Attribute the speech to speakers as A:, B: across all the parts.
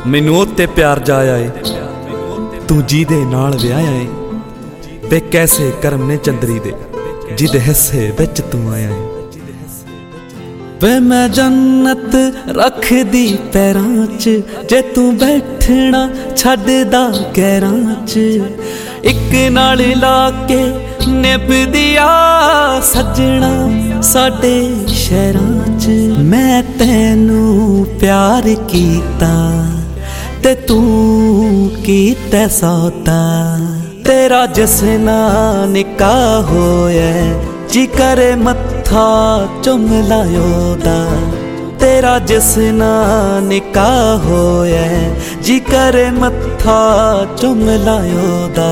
A: मैनू ते प्यार जाया है तू जिहदे नाल विआया है वे कैसे करम ने चंदरी दे जिहदे हिस्से विच तू आया है। वे मैं जन्नत रख दी पैरां च जे तू बैठना छड्डदा गैरां च इक नाल ला के निभ दिया सजना साडे शहरां च। मैं तैनू प्यार कीता ते तू कीता सौदा तेरा जिस नाल निकाह होया जी करे मत्था चुम लायो दा तेरा जिस नाल निकाह होया जी करे मत्था चुम लायो दा।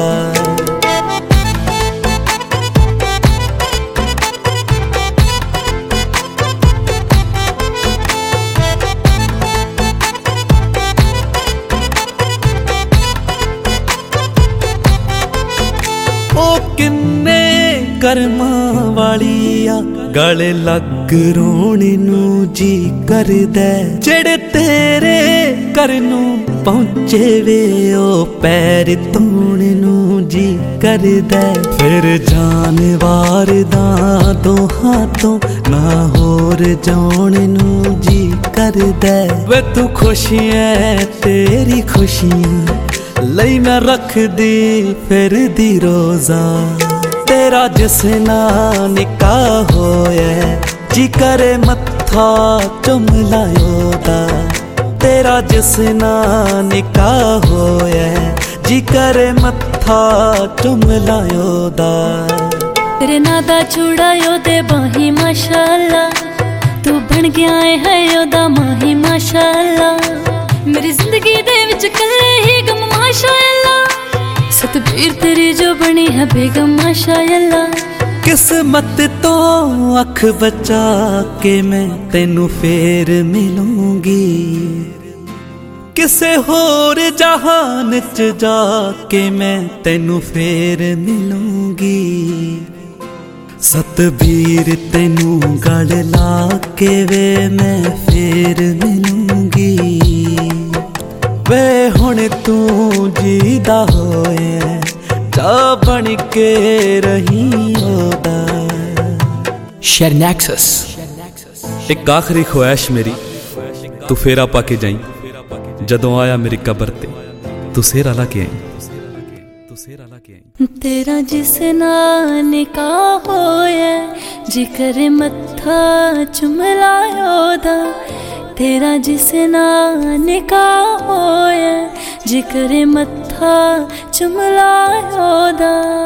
A: ओ किन्ने करमां वाली आ गले लग रोने नू जी करदा जेड़े तेरे घर नू पहुंचे वे ओ पैर धोने नू जी करदा। फिर जानवार दा दोहां तो ना होर जाने नू जी करदा। वे तू खुशी है तेरी खुशियां लई मैं रख दी फिर दी रोजा तेरा जिस नाल निकाह होया जी करे मत्था चुम लायो दा तेरा जिस नाल निकाह होया जी करे मत्था चुम लायो दा।
B: तेरे नां दा छुड़ायो दे बाही माशाअल्लाह तू बन गया है ओदा माही माशाअल्लाह मेरी जिंदगी दे विच कल्ले ही गम माशाअल्लाह सतबीर तेरी जो बनी है बेगम माशाअल्लाह।
A: किस्मत तो अख बचा के मैं तेनू फेर मिलूंगी किसे होर जहान च जाके मैं तेनू फेर मिलूंगी। सतबीर तेनू गल ला के वे मैं फेर मिलूंगी। वे हुण तू जीदा होए जा बन के रही ओदा।
C: शेयर नेक्सस
A: एक आखिरी ख्वाहिश मेरी तू फेरा पाके जाई जदों आया मेरी कबर ते तू सेरा ला के आई
B: तेरा जिस नाल निकाह होया जिकर मत्था चुम लायो दा तेरा जिस नाल निकाह होया जिकर मत्था चुम लायो दा।